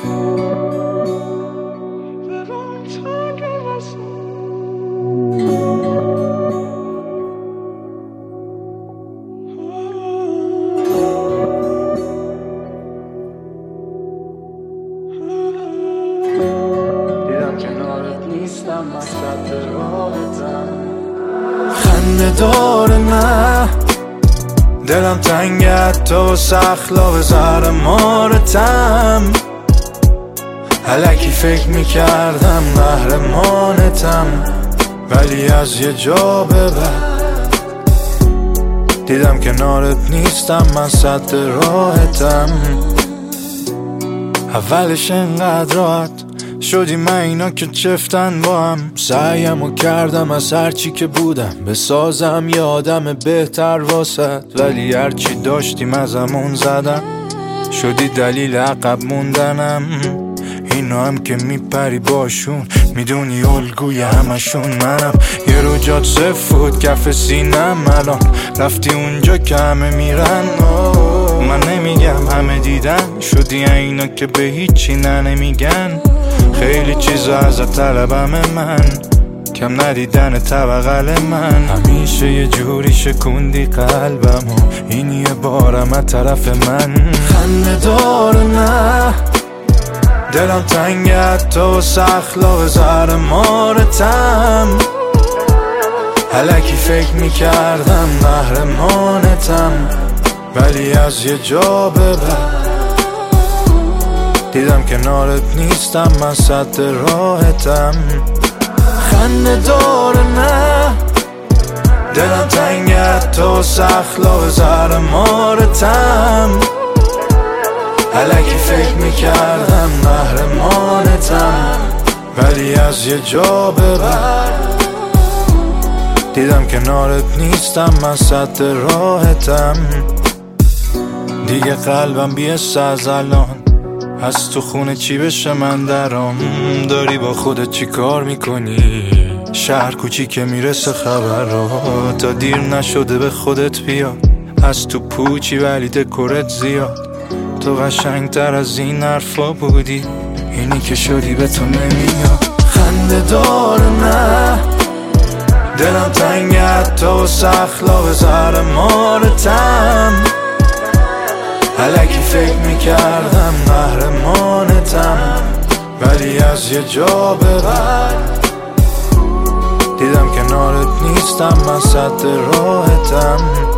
دیدم کنارت نیستم، من سد راحتم. خنده داره نه دلم تنگت تو سخلا زهر مارتم. الکی فکر میکردم قهرمانتم، ولی از یه جا به بعد دیدم کنارت نیستم، من سد راحتم. اولش انقدر راحت شدی من اینا که چفتن با هم. سعیمو کردم از هرچی که بودم بسازم یه آدم بهتر واسد، ولی هرچی داشتیم ازمون زدم، شدی دلیل عقب موندنم. اینا هم که میپری باشون میدونی الگوی همشون منم. یه رو جات صفر بود کف سینم، الان رفتی اونجا که همه میرن. من نمیگم همه دیدن، شدی اینا که به هیچی نمیگن. خیلی چیزا ازت طلبم من، کم ندیدن بغل من. همیشه یه جوری شکوندی قلبم و این یه بارم از طرف من. خنده داره نه دلم تنگت تو سخلا زهر مارتم. الکی فکر میکردم قهرمانتم، ولی از یه جا به بعد دیدم کنارت نیستم، من سد راحتم. خنده داره نه دلم تنگت تو سخلا زهر مارتم. الکی فکر میکردم قهرمانتم، ولی از یه جا به بعد دیدم کنارت نیستم، من سد راحتم. دیگه قلبم بیست از الان، از تو خونه چی بشه من درام. داری با خودت چی کار میکنی؟ شهر کوچیکه میرسه خبر رو، تا دیر نشده به خودت بیا. از تو پوچی ولی دکورت زیاد، تو قشنگتر از این حرفا بودی، اینی که شدی به تو نمیاد. خنده داره نه دلم تنگت تو سخلا زهر مارتم. الکی فکر میکردم قهرمانتم، ولی از یه جا به بعد دیدم کنارت نیستم، من سد راحتم.